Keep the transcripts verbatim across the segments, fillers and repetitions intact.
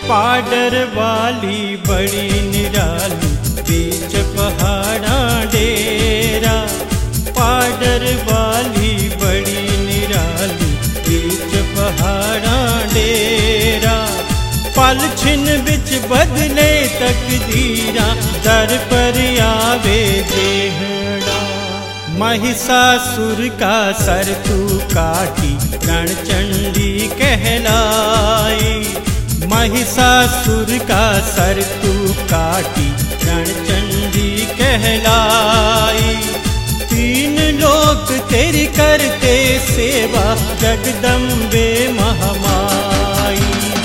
पाडर वाली बड़ी निराली बीच पहाड़ा डेरा। पाडर वाली बड़ी निराली बीच पहाड़ा डेरा। पल छिन बिच बदले तकदीरा दर पर आवे जेहड़ा। महिषासुर का सर तू काटी रणचंडी कहलाई। महिषासुर का सर तू काटी रणचंडी कहलाई। तीन लोक तेरी करते सेवा जगदम्बे महामाई।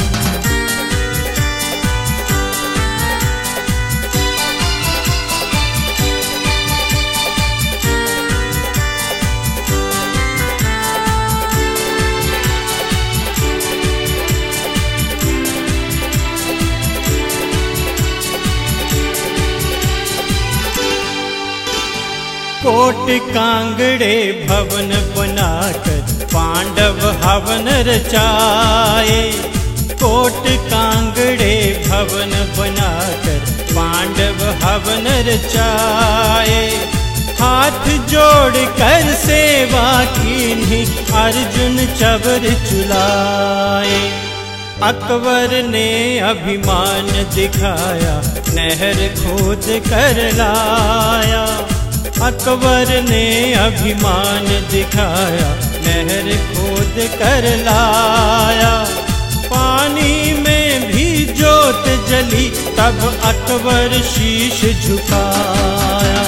कोट कांगड़े भवन बनाकर पांडव हवन रचाए। कोट कांगड़े भवन बनाकर पांडव हवन रचाए। हाथ जोड़ कर सेवा कीन्ही अर्जुन चबर चुलाए। अकबर ने अभिमान दिखाया नहर खोद कर लाया। अकबर ने अभिमान दिखाया नहर खोद कर लाया। पानी में भी जोत जली तब अकबर शीश झुकाया।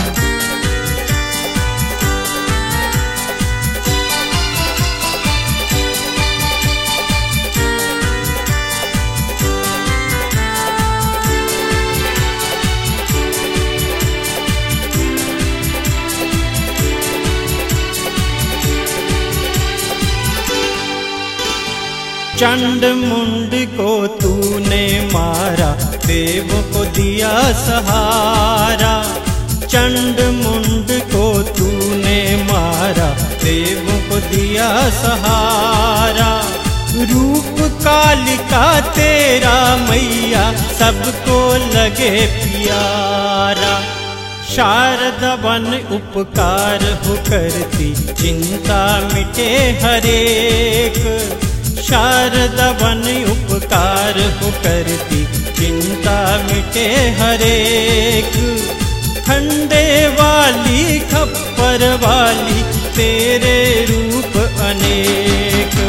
चंड मुंड को तूने मारा देवों को दिया सहारा। चंड मुंड को तूने मारा देवों को दिया सहारा। रूप कालिका तेरा मैया सबको लगे प्यारा। शारदा वन उपकार हो करती चिंता मिटे हरेक। शारदा वन उपकार हो करती चिंता मिटे हरेक। खंडे वाली खप्पर वाली तेरे रूप अनेक।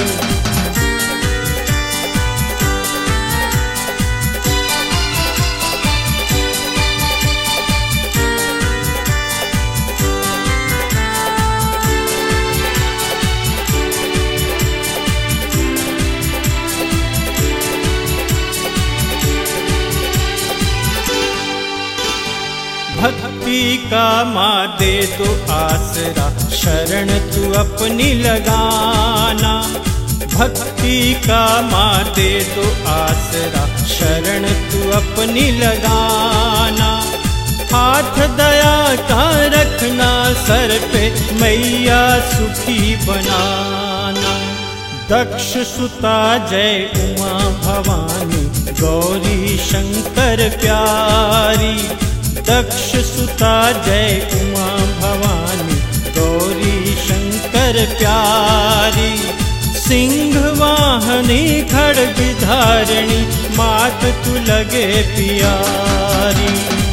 भक्ति का माँ दे तो आसरा शरण तू अपनी लगाना। भक्ति का माँ दे तो आसरा शरण तू अपनी लगाना। हाथ दया का रखना सर पे मैया सुखी बनाना। दक्ष सुता जय उमा भवानी गौरी शंकर प्यारी। दक्ष सुता जय उमा भवानी गौरी शंकर प्यारी। सिंह वाहनी खड्ग धारणी मात तू लगे प्यारी।